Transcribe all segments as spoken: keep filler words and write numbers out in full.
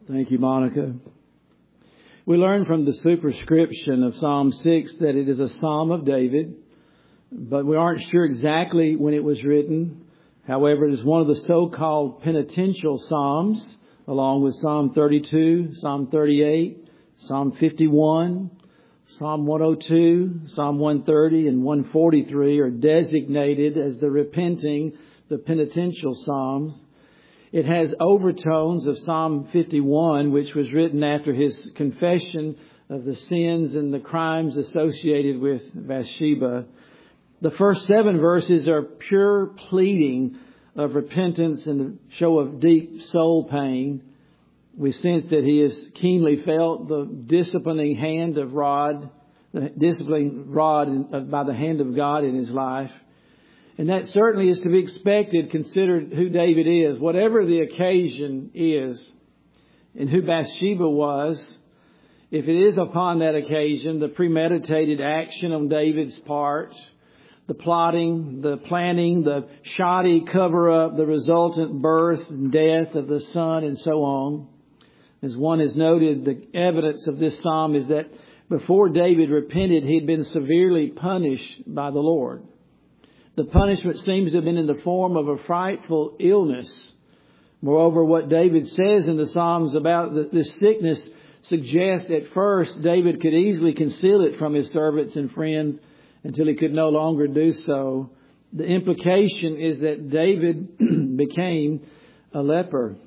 Thank you, Monica. We learn from the superscription of Psalm six that it is a Psalm of David, but we aren't sure exactly when it was written. However, it is one of the so-called penitential Psalms, along with Psalm thirty-two, Psalm thirty-eight, Psalm fifty-one, Psalm one oh two, Psalm one thirty, and one forty-three are designated as the repenting, the penitential Psalms. It has overtones of Psalm fifty-one, which was written after his confession of the sins and the crimes associated with Bathsheba. The first seven verses are pure pleading of repentance and the show of deep soul pain. We sense that he has keenly felt the disciplining hand of rod, the disciplining rod by the hand of God in his life. And that certainly is to be expected, considered who David is. Whatever the occasion is, and who Bathsheba was, if it is upon that occasion, the premeditated action on David's part, the plotting, the planning, the shoddy cover-up, the resultant birth and death of the son, and so on. As one has noted, the evidence of this psalm is that before David repented, he had been severely punished by the Lord. The punishment seems to have been in the form of a frightful illness. Moreover, what David says in the Psalms about this sickness suggests at first David could easily conceal it from his servants and friends until he could no longer do so. The implication is that David became a leper.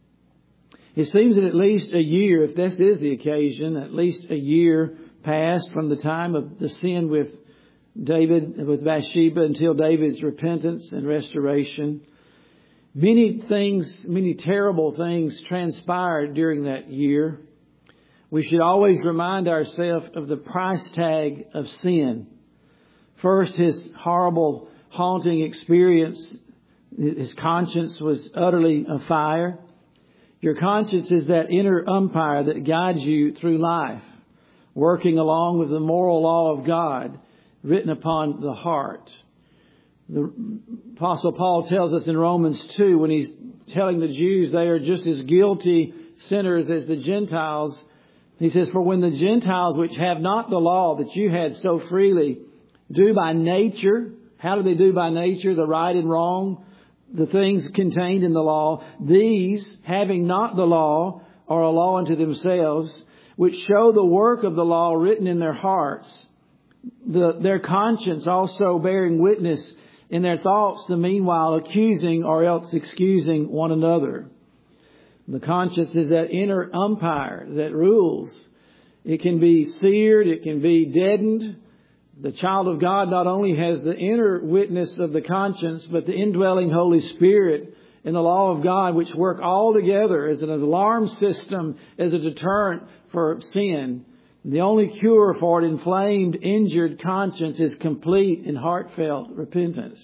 It seems that at least a year, if this is the occasion, at least a year passed from the time of the sin with David, with Bathsheba, until David's repentance and restoration. Many things, many terrible things transpired during that year. We should always remind ourselves of the price tag of sin. First, his horrible, haunting experience. His conscience was utterly afire. Your conscience is that inner umpire that guides you through life, working along with the moral law of God written upon the heart. The Apostle Paul tells us in Romans two, when he's telling the Jews they are just as guilty sinners as the Gentiles, he says, "For when the Gentiles which have not the law that you had so freely do by nature," how do they do by nature? The right and wrong, the things contained in the law. "These, having not the law, are a law unto themselves, which show the work of the law written in their hearts. The, their conscience also bearing witness in their thoughts, the meanwhile accusing or else excusing one another." The conscience is that inner umpire that rules. It can be seared, it can be deadened. The child of God not only has the inner witness of the conscience, but the indwelling Holy Spirit and the law of God, which work all together as an alarm system, as a deterrent for sin. The only cure for an inflamed, injured conscience is complete and heartfelt repentance.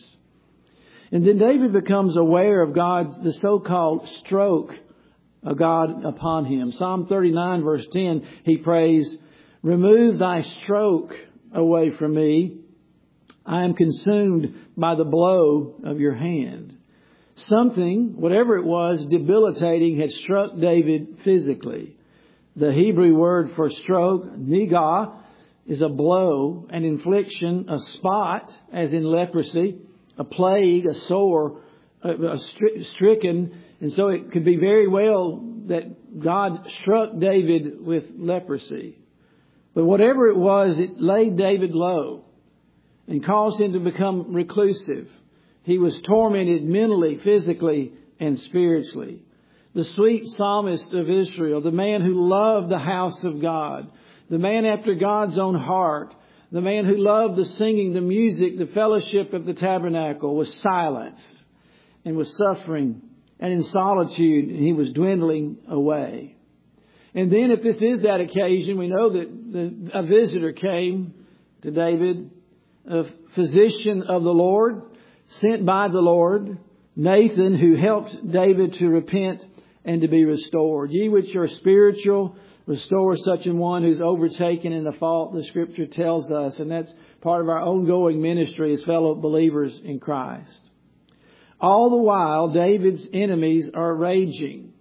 And then David becomes aware of God's, the so-called stroke of God upon him. Psalm thirty-nine verse ten, he prays, "Remove thy stroke away from me. I am consumed by the blow of your hand." Something, whatever it was, debilitating had struck David physically. The Hebrew word for stroke, nigah, is a blow, an infliction, a spot, as in leprosy, a plague, a sore, a, a stri- stricken. And so it could be very well that God struck David with leprosy. But whatever it was, it laid David low and caused him to become reclusive. He was tormented mentally, physically, and spiritually. The sweet psalmist of Israel, the man who loved the house of God, the man after God's own heart, the man who loved the singing, the music, the fellowship of the tabernacle, was silenced and was suffering and in solitude, and he was dwindling away. And then if this is that occasion, we know that the, a visitor came to David, a physician of the Lord, sent by the Lord, Nathan, who helped David to repent and to be restored. "Ye which are spiritual, restore such an one who's overtaken in the fault," the Scripture tells us. And that's part of our ongoing ministry as fellow believers in Christ. All the while, David's enemies are raging.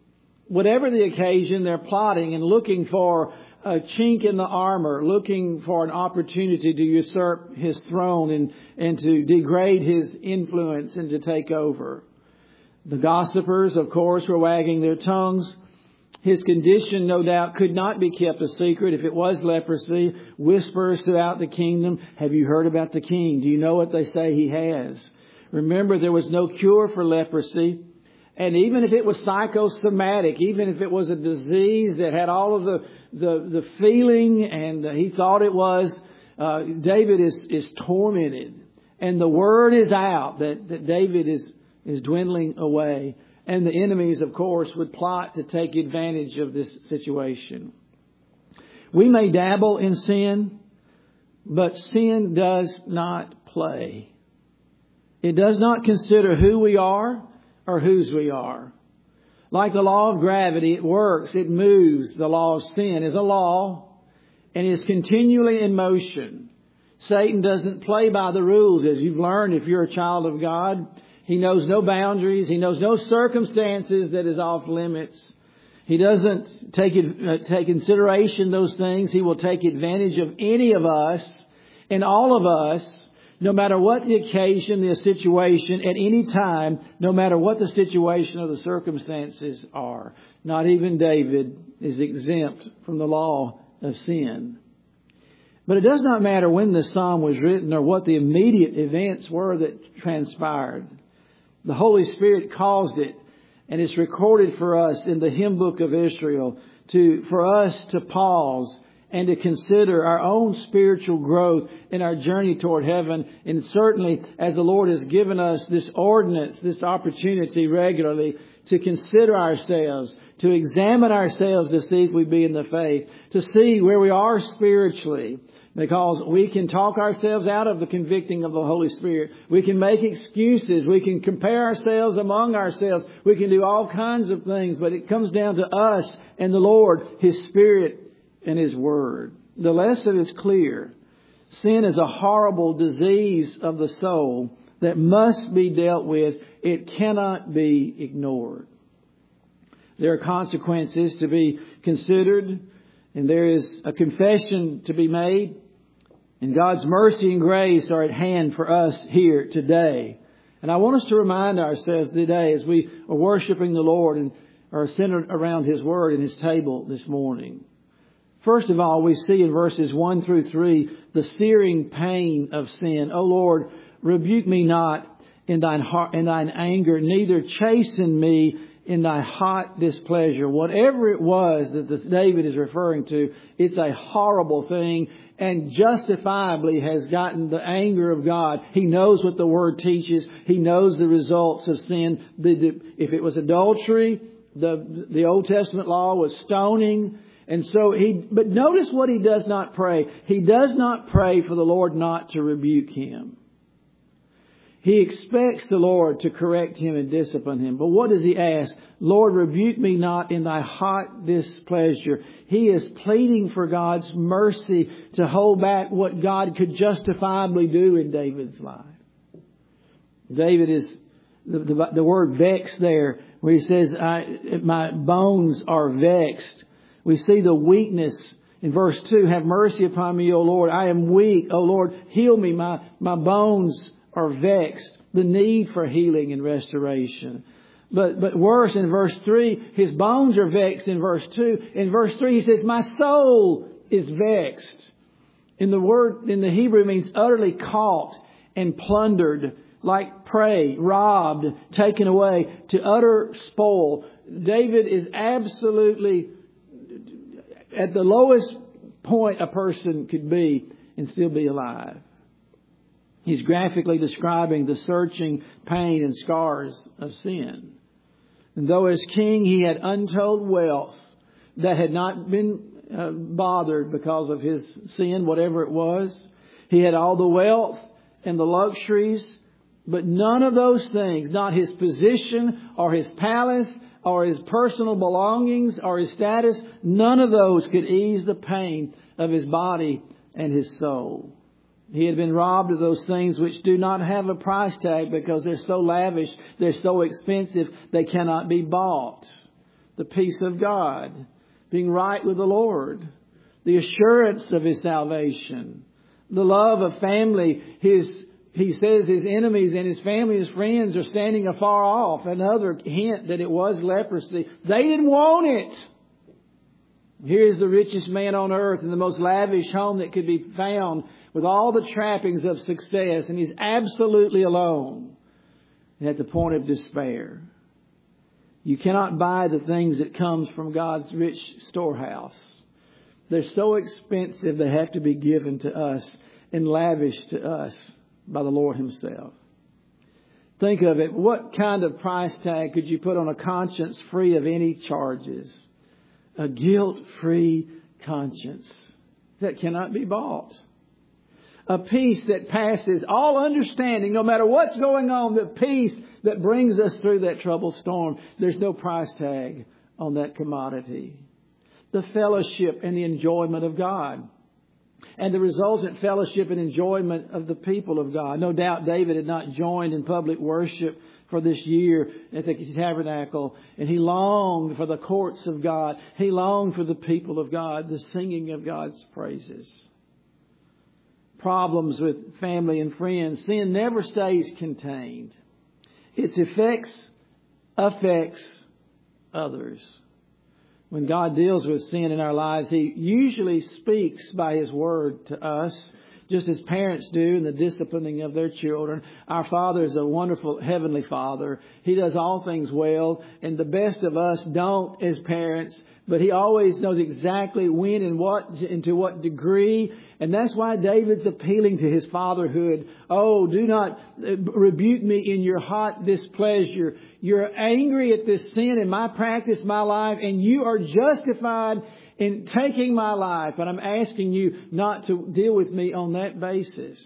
whatever the occasion, they're plotting and looking for a chink in the armor, looking for an opportunity to usurp his throne and, and to degrade his influence and to take over. The gossipers, of course, were wagging their tongues. His condition, no doubt, could not be kept a secret. If it was leprosy, whispers throughout the kingdom, have you heard about the king? Do you know what they say he has? Remember, there was no cure for leprosy. And even if it was psychosomatic, even if it was a disease that had all of the, the, the feeling and he thought it was, uh, David is, is tormented. And the word is out that, that David is, is dwindling away. And the enemies, of course, would plot to take advantage of this situation. We may dabble in sin, but sin does not play. It does not consider who we are or whose we are. Like the law of gravity, it works, it moves. The law of sin is a law and is continually in motion. Satan doesn't play by the rules, as you've learned if you're a child of God. He knows no boundaries. He knows no circumstances that is off limits. He doesn't take uh, take consideration those things. He will take advantage of any of us and all of us, no matter what the occasion, the situation, at any time, no matter what the situation or the circumstances are. Not even David is exempt from the law of sin. But it does not matter when the psalm was written or what the immediate events were that transpired. The Holy Spirit caused it, and it's recorded for us in the hymn book of Israel to for us to pause and to consider our own spiritual growth in our journey toward heaven. And certainly, as the Lord has given us this ordinance, this opportunity regularly to consider ourselves, to examine ourselves to see if we be in the faith, to see where we are spiritually. Because we can talk ourselves out of the convicting of the Holy Spirit. We can make excuses. We can compare ourselves among ourselves. We can do all kinds of things. But it comes down to us and the Lord, His Spirit and His Word. The lesson is clear. Sin is a horrible disease of the soul that must be dealt with. It cannot be ignored. There are consequences to be considered. And there is a confession to be made. And God's mercy and grace are at hand for us here today. And I want us to remind ourselves today as we are worshiping the Lord and are centered around His Word and His table this morning. First of all, we see in verses one through three the searing pain of sin. O Lord, rebuke me not in thine heart, in thine anger, neither chasten me in thy hot displeasure. Whatever it was that this David is referring to, it's a horrible thing and justifiably has gotten the anger of God. He knows what the Word teaches. He knows the results of sin. The, the, if it was adultery, the, the Old Testament law was stoning. And so he, but notice what he does not pray. He does not pray for the Lord not to rebuke him. He expects the Lord to correct him and discipline him. But what does he ask? Lord, rebuke me not in thy hot displeasure. He is pleading for God's mercy to hold back what God could justifiably do in David's life. David is, the, the, the word vexed there, where he says, I, my bones are vexed. We see the weakness in verse two. Have mercy upon me, O Lord. I am weak. O Lord, heal me. My, my bones are vexed. The need for healing and restoration. But, but worse, in verse three, his bones are vexed in verse two. In verse three, he says, my soul is vexed. In the word, in the Hebrew, it means utterly caught and plundered, like prey, robbed, taken away, to utter spoil. David is absolutely at the lowest point a person could be and still be alive. He's graphically describing the searching pain and scars of sin. And though as king he had untold wealth that had not been uh, bothered because of his sin, whatever it was. He had all the wealth and the luxuries, but none of those things, not his position or his palace or his personal belongings or his status, none of those could ease the pain of his body and his soul. He had been robbed of those things which do not have a price tag because they're so lavish, they're so expensive, they cannot be bought. the peace of God, being right with the Lord, the assurance of His salvation, the love of family. His, he says his enemies and his family, his friends are standing afar off. Another hint that it was leprosy. They didn't want it. Here's the richest man on earth in the most lavish home that could be found with all the trappings of success. And he's absolutely alone and at the point of despair. You cannot buy the things that comes from God's rich storehouse. They're so expensive they have to be given to us and lavished to us by the Lord Himself. Think of it. What kind of price tag could you put on a conscience free of any charges? A guilt-free conscience that cannot be bought. A peace that passes all understanding, no matter what's going on, the peace that brings us through that troubled storm. There's no price tag on that commodity. The fellowship and the enjoyment of God. And the resultant fellowship and enjoyment of the people of God. No doubt David had not joined in public worship for this year at the tabernacle. And he longed for the courts of God. He longed for the people of God, the singing of God's praises. Problems with family and friends. Sin never stays contained. Its effects affects others. When God deals with sin in our lives, He usually speaks by His Word to us, just as parents do in the disciplining of their children. Our Father is a wonderful Heavenly Father. He does all things well, and the best of us don't as parents, but He always knows exactly when and what and to what degree. And that's why David's appealing to his fatherhood. Oh, do not rebuke me in your hot displeasure. You're angry at this sin in my practice, my life, and you are justified in taking my life. But I'm asking you not to deal with me on that basis.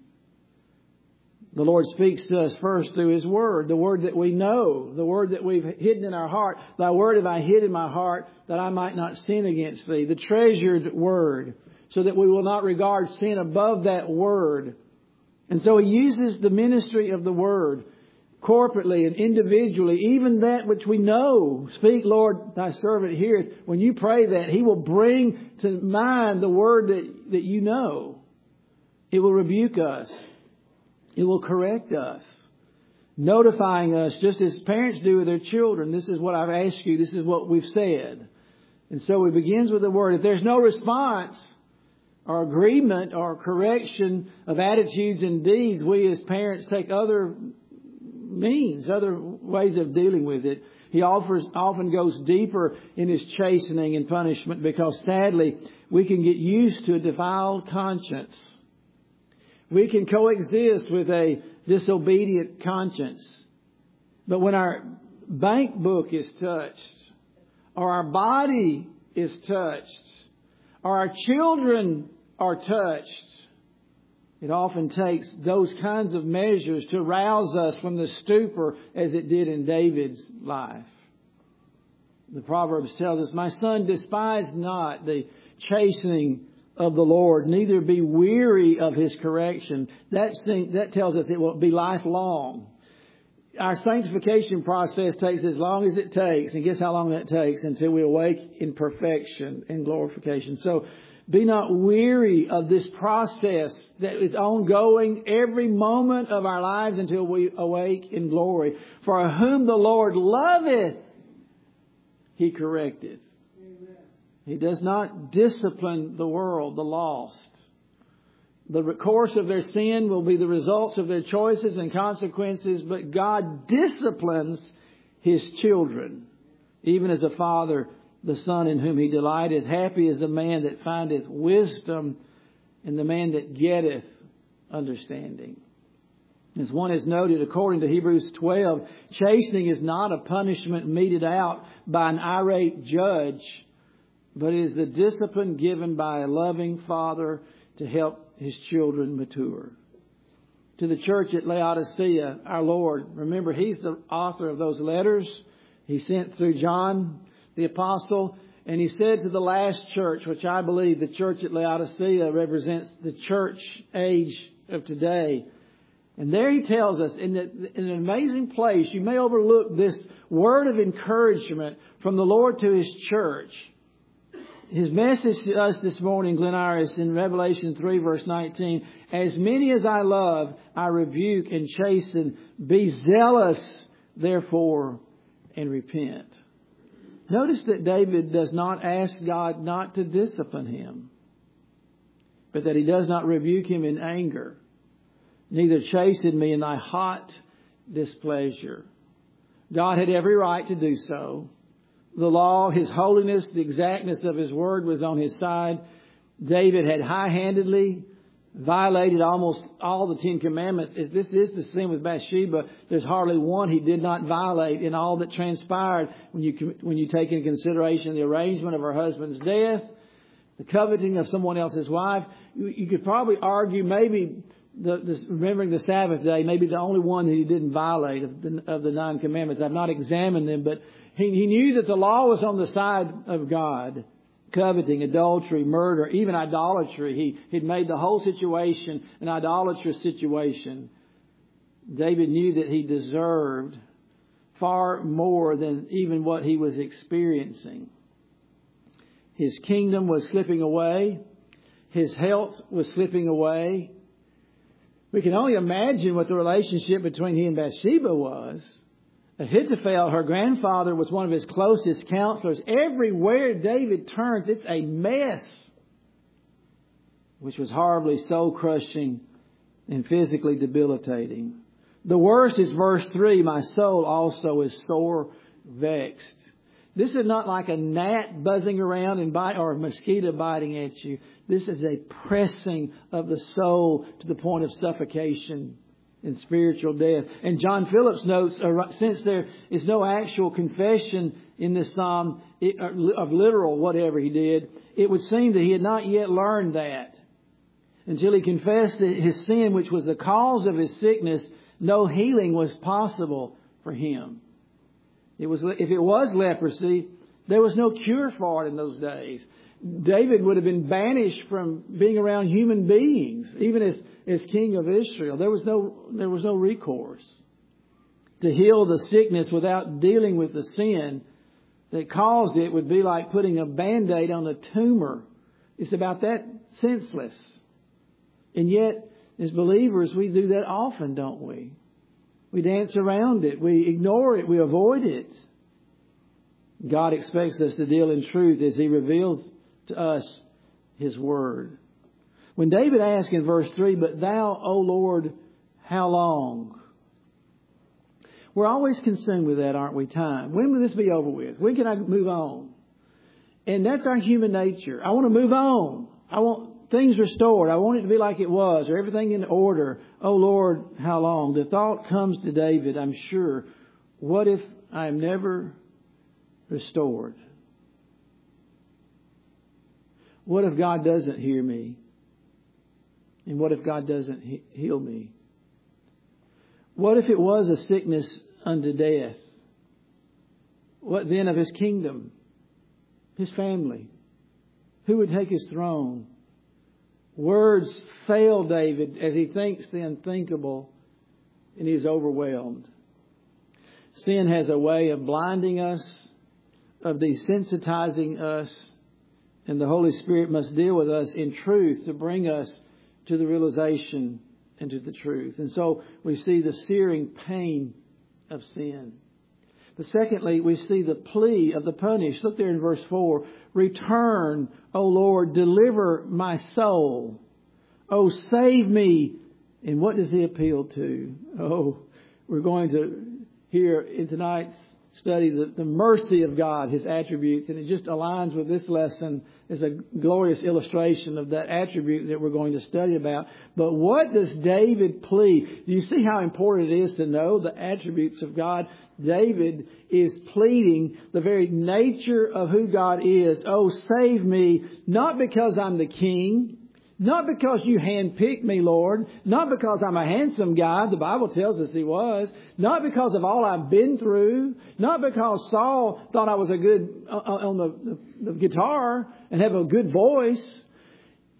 The Lord speaks to us first through His Word, the Word that we know, the Word that we've hidden in our heart. Thy Word have I hid in my heart that I might not sin against Thee. The treasured Word, so that we will not regard sin above that Word. And so He uses the ministry of the Word corporately and individually, even that which we know. Speak, Lord, Thy servant heareth. When you pray that, He will bring to mind the Word that, that you know. It will rebuke us. It will correct us, notifying us just as parents do with their children. This is what I've asked you. This is what we've said. And so it begins with the Word. If there's no response or agreement or correction of attitudes and deeds, we as parents take other means, other ways of dealing with it. He offers, often goes deeper in His chastening and punishment because sadly we can get used to a defiled conscience. We can coexist with a disobedient conscience. But when our bank book is touched, or our body is touched, or our children are touched, it often takes those kinds of measures to rouse us from the stupor as it did in David's life. The Proverbs tells us, my son, despise not the chastening of the Lord, neither be weary of His correction. That, thing, that tells us it will be lifelong. Our sanctification process takes as long as it takes. And guess how long that takes? Until we awake in perfection and glorification. So be not weary of this process that is ongoing every moment of our lives until we awake in glory. For whom the Lord loveth, He correcteth. He does not discipline the world, the lost. The course of their sin will be the results of their choices and consequences, but God disciplines His children, even as a father, the son in whom He delighteth. Happy is the man that findeth wisdom, and the man that getteth understanding. As one has noted, according to Hebrews twelve, chastening is not a punishment meted out by an irate judge, but it is the discipline given by a loving Father to help His children mature. To the church at Laodicea, our Lord, remember, He's the author of those letters He sent through John the Apostle. And He said to the last church, which I believe the church at Laodicea represents the church age of today. And there He tells us, in, the, in an amazing place, you may overlook this word of encouragement from the Lord to His church. His message to us this morning, Glen Iris, in Revelation three, verse nineteen, as many as I love, I rebuke and chasten. Be zealous, therefore, and repent. Notice that David does not ask God not to discipline him, but that he does not rebuke him in anger. Neither chasten me in thy hot displeasure. God had every right to do so. The law, His holiness, the exactness of His word was on his side. David had high-handedly violated almost all the Ten Commandments. This is the sin with Bathsheba. There's hardly one he did not violate in all that transpired when you when you take into consideration the arrangement of her husband's death, the coveting of someone else's wife. You, you could probably argue maybe the, the remembering the Sabbath day, maybe the only one that he didn't violate of the, of the nine commandments. I've not examined them, but he, he knew that the law was on the side of God. Coveting, adultery, murder, even idolatry. He had made the whole situation an idolatrous situation. David knew that he deserved far more than even what he was experiencing. His kingdom was slipping away. His health was slipping away. We can only imagine what the relationship between he and Bathsheba was. Ahithophel, her grandfather, was one of his closest counselors. Everywhere David turns, it's a mess, which was horribly soul-crushing and physically debilitating. The worst is verse three, my soul also is sore vexed. This is not like a gnat buzzing around and bite, or a mosquito biting at you. This is a pressing of the soul to the point of suffocation and spiritual death. And John Phillips notes, since there is no actual confession in this psalm of literal whatever he did, it would seem that he had not yet learned that. Until he confessed his sin, which was the cause of his sickness, no healing was possible for him. It was, if it was leprosy, there was no cure for it in those days. David would have been banished from being around human beings, even as, as king of Israel. There was no, there was no recourse to heal the sickness without dealing with the sin that caused it. Would be like putting a Band-Aid on a tumor. It's about that senseless. And yet, as believers, we do that often, don't we? We dance around it. We ignore it. We avoid it. God expects us to deal in truth as He reveals to us His Word. When David asked in verse three, but thou, O Lord, how long? We're always consumed with that, aren't we? Time. When will this be over with? When can I move on? And that's our human nature. I want to move on. I want things restored. I want it to be like it was, or everything in order. Oh Lord, how long? The thought comes to David, I'm sure, what if I am never restored? What if God doesn't hear me? And what if God doesn't he- heal me? What if it was a sickness unto death? What then of His kingdom? His family? Who would take His throne? Words fail David as he thinks the unthinkable, and he is overwhelmed. Sin has a way of blinding us, of desensitizing us, and the Holy Spirit must deal with us in truth to bring us to the realization and to the truth. And so we see the searing pain of sin. But secondly, we see the plea of the punished. Look there in verse four. Return, O Lord, deliver my soul. Oh, save me. And what does He appeal to? Oh, we're going to hear in tonight's study the, the mercy of God, His attributes. And it just aligns with this lesson as a glorious illustration of that attribute that we're going to study about. But what does David plead? Do you see how important it is to know the attributes of God? David is pleading the very nature of who God is. Oh, save me, not because I'm the king, not because you handpicked me, Lord, not because I'm a handsome guy, the Bible tells us he was, not because of all I've been through, not because Saul thought I was a good uh, on the, the, the guitar and have a good voice.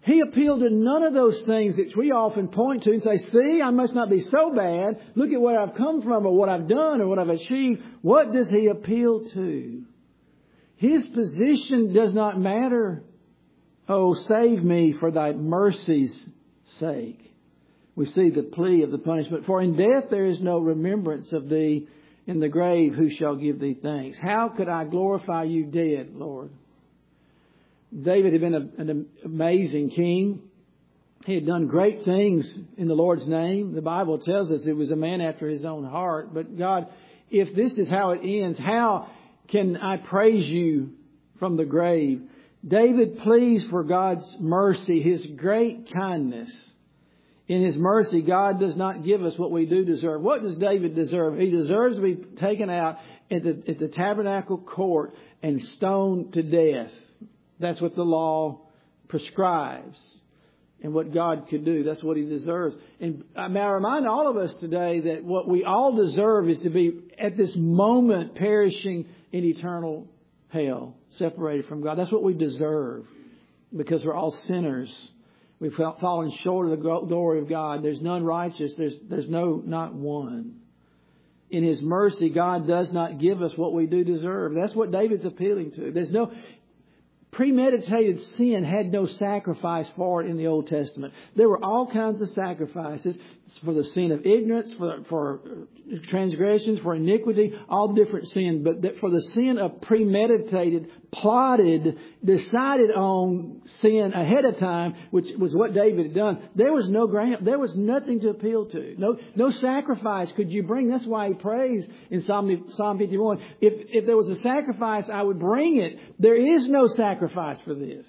He appealed to none of those things that we often point to and say, see, I must not be so bad. Look at where I've come from or what I've done or what I've achieved. What does He appeal to? His position does not matter. Oh, save me for Thy mercy's sake. We see the plea of the punishment. For in death there is no remembrance of Thee. In the grave who shall give Thee thanks? How could I glorify You dead, Lord? David had been a, an amazing king. He had done great things in the Lord's name. The Bible tells us it was a man after His own heart. But God, if this is how it ends, how can I praise You from the grave? David pleads for God's mercy, His great kindness. In His mercy, God does not give us what we do deserve. What does David deserve? He deserves to be taken out at the, at the tabernacle court and stoned to death. That's what the law prescribes. And what God could do, that's what He deserves. And may I remind all of us today that what we all deserve is to be at this moment perishing in eternal hell, separated from God. That's what we deserve because we're all sinners. We've fallen short of the glory of God. There's none righteous. There's, there's no, not one. In His mercy, God does not give us what we do deserve. That's what David's appealing to. There's no... Premeditated sin had no sacrifice for it in the Old Testament. There were all kinds of sacrifices for the sin of ignorance, for, for transgressions, for iniquity, all different sins. But that for the sin of premeditated, plotted, decided on sin ahead of time, which was what David had done, there was no grant, there was nothing to appeal to. No, no sacrifice could you bring. That's why he prays in Psalm, Psalm fifty-one. If, if there was a sacrifice, I would bring it. There is no sacrifice for this.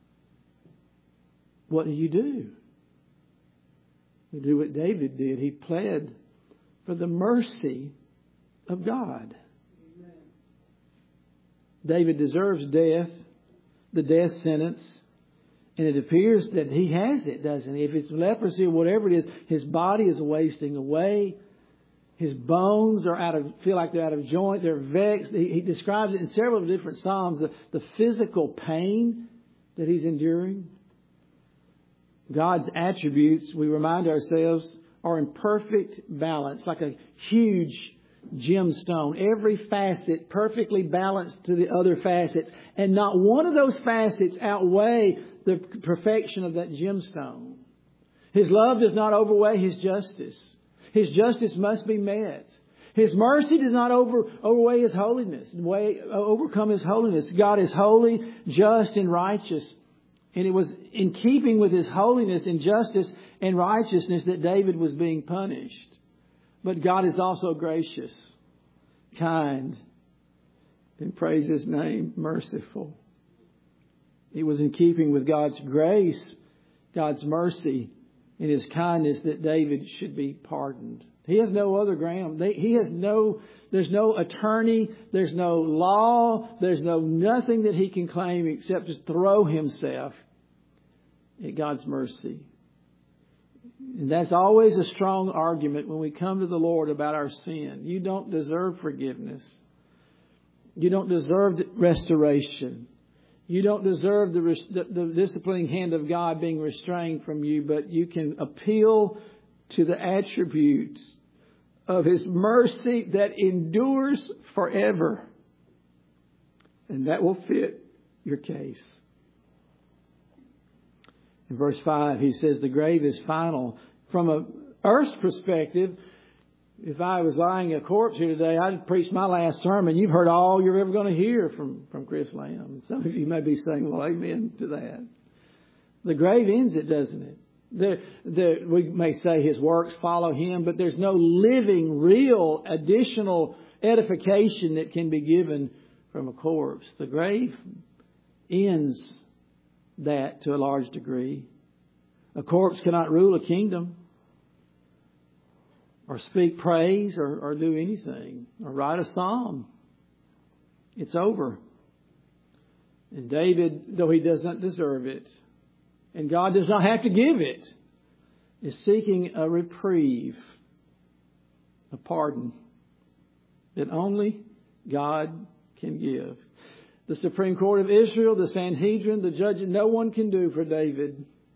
What do you do? You do what David did. He pled for the mercy of God. Amen. David deserves death, the death sentence. And it appears that he has it, doesn't he? If it's leprosy or whatever it is, his body is wasting away. His bones are out of, feel like they're out of joint. They're vexed. He, he describes it in several different Psalms, the, the physical pain that he's enduring. God's attributes, we remind ourselves, are in perfect balance, like a huge gemstone. Every facet perfectly balanced to the other facets. And not one of those facets outweigh the perfection of that gemstone. His love does not overweigh His justice. His justice must be met. His mercy does not over, overweigh His holiness, weigh, overcome His holiness. God is holy, just, and righteous. And it was in keeping with His holiness and justice and righteousness that David was being punished. But God is also gracious, kind, and praise His name, merciful. It was in keeping with God's grace, God's mercy, and His kindness that David should be pardoned. He has no other ground. He has no, there's no attorney, there's no law, there's no nothing that he can claim except to throw himself at God's mercy. And that's always a strong argument when we come to the Lord about our sin. You don't deserve forgiveness. You don't deserve restoration. You don't deserve the, the, the disciplining hand of God being restrained from you, but you can appeal to the attributes of His mercy that endures forever. And that will fit your case. In verse five, he says the grave is final. From a earth's perspective, if I was lying a corpse here today, I'd preach my last sermon. You've heard all you're ever going to hear from, from Chris Lamb. Some of you may be saying, well, amen to that. The grave ends it, doesn't it? The, the, we may say his works follow him, but there's no living, real, additional edification that can be given from a corpse. The grave ends that to a large degree. A corpse cannot rule a kingdom or speak praise or, or do anything or write a psalm. It's over. And David, though he does not deserve it, and God does not have to give it, is seeking a reprieve, a pardon that only God can give. The Supreme Court of Israel, the Sanhedrin, the judge, no one can do for David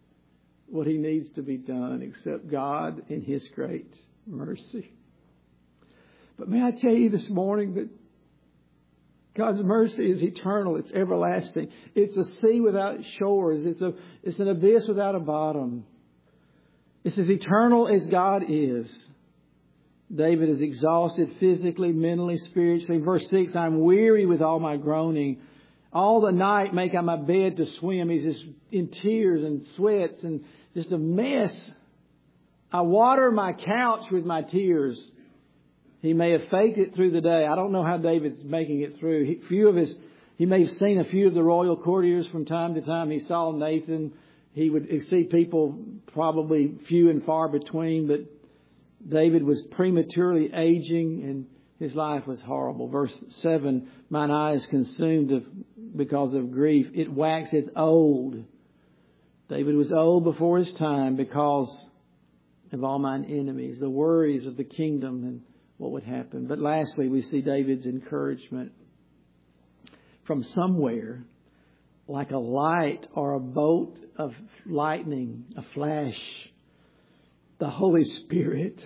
what He needs to be done except God in His great mercy. But may I tell you this morning that God's mercy is eternal. It's everlasting. It's a sea without shores. It's a, it's an abyss without a bottom. It's as eternal as God is. David is exhausted physically, mentally, spiritually. Verse six, I'm weary with all my groaning. All the night make I my bed to swim. He's just in tears and sweats and just a mess. I water my couch with my tears. He may have faked it through the day. I don't know how David's making it through. He, few of his, he may have seen a few of the royal courtiers from time to time. He saw Nathan. He would see people probably few and far between, but David was prematurely aging and his life was horrible. Verse seven, mine eye is consumed of, because of grief. It waxeth old. David was old before his time because of all mine enemies, the worries of the kingdom and what would happen. But lastly, we see David's encouragement from somewhere, like a light or a bolt of lightning, a flash. The Holy Spirit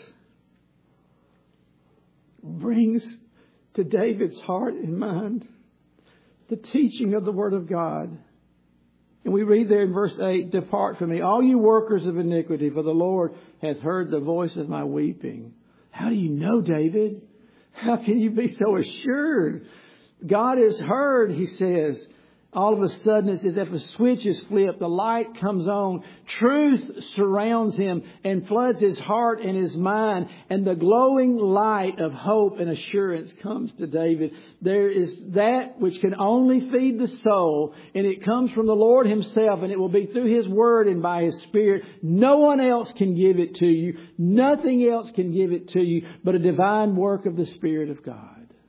brings to David's heart and mind the teaching of the Word of God. And we read there in verse eight, depart from me, all you workers of iniquity, for the Lord hath heard the voice of my weeping. How do you know, David? How can you be so assured? God has heard, he says. All of a sudden, it's as if a switch is flipped. The light comes on. Truth surrounds him and floods his heart and his mind. And the glowing light of hope and assurance comes to David. There is that which can only feed the soul. And it comes from the Lord himself. And it will be through his word and by his spirit. No one else can give it to you. Nothing else can give it to you but a divine work of the Spirit of God.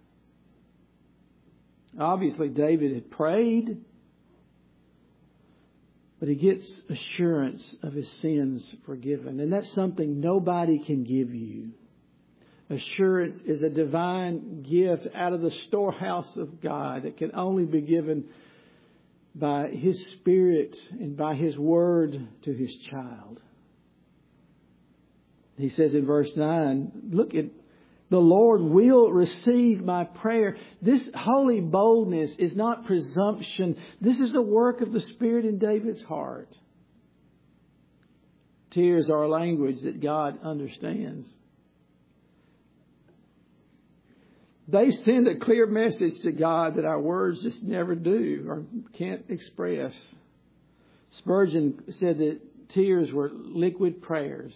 Obviously, David had prayed, but he gets assurance of his sins forgiven. And that's something nobody can give you. Assurance is a divine gift out of the storehouse of God that can only be given by His Spirit and by His Word to His child. He says in verse nine, look at the Lord will receive my prayer. This holy boldness is not presumption. This is a work of the Spirit in David's heart. Tears are a language that God understands. They send a clear message to God that our words just never do or can't express. Spurgeon said that tears were liquid prayers.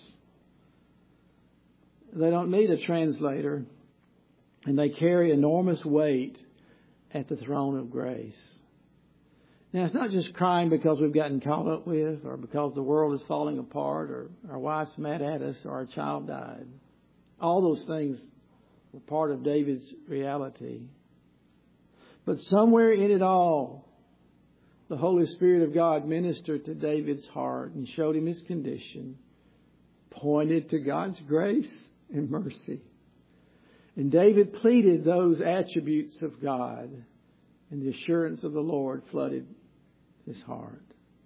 They don't need a translator, and they carry enormous weight at the throne of grace. Now, it's not just crying because we've gotten caught up with, or because the world is falling apart, or our wife's mad at us, or our child died. All those things were part of David's reality. But somewhere in it all, the Holy Spirit of God ministered to David's heart and showed him his condition, pointed to God's grace and mercy. And David pleaded those attributes of God, and the assurance of the Lord flooded his heart.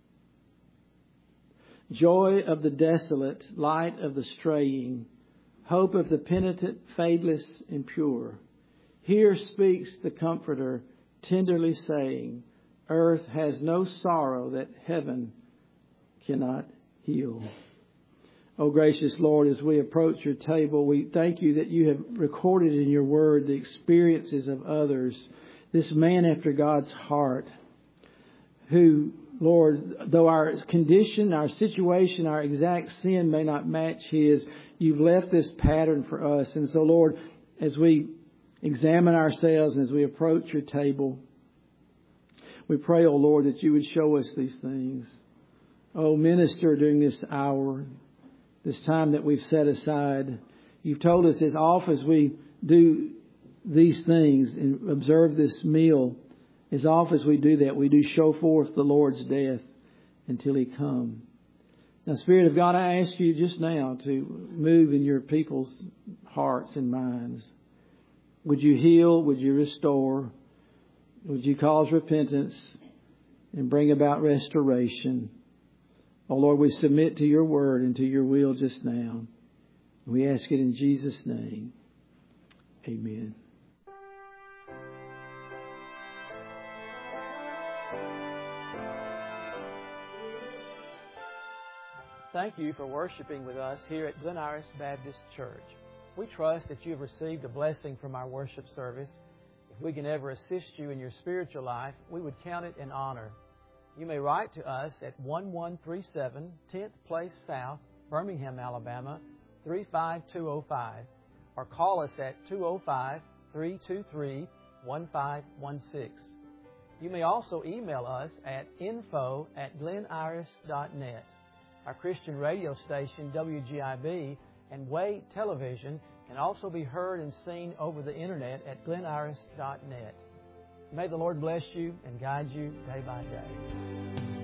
Joy of the desolate, light of the straying, hope of the penitent, fadeless and pure. Here speaks the Comforter, tenderly saying, earth has no sorrow that heaven cannot heal. Oh, gracious Lord, as we approach your table, we thank you that you have recorded in your word the experiences of others. This man after God's heart who, Lord, though our condition, our situation, our exact sin may not match his, you've left this pattern for us. And so, Lord, as we examine ourselves and as we approach your table, we pray, oh Lord, that you would show us these things. Oh, minister during this hour, this time that we've set aside. You've told us as often as we do these things and observe this meal, as often as we do that, we do show forth the Lord's death until He come. Now, Spirit of God, I ask you just now to move in your people's hearts and minds. Would you heal? Would you restore? Would you cause repentance and bring about restoration? Oh Lord, we submit to your word and to your will just now. We ask it in Jesus' name. Amen. Thank you for worshiping with us here at Glen Iris Baptist Church. We trust that you have received a blessing from our worship service. If we can ever assist you in your spiritual life, we would count it an honor. You may write to us at one one three seven tenth Place South, Birmingham, Alabama, three five two oh five, or call us at two oh five, three two three, one five one six. You may also email us at info at glen iris dot net. Our Christian radio station, W G I B, and Way Television can also be heard and seen over the Internet at glen iris dot net. May the Lord bless you and guide you day by day.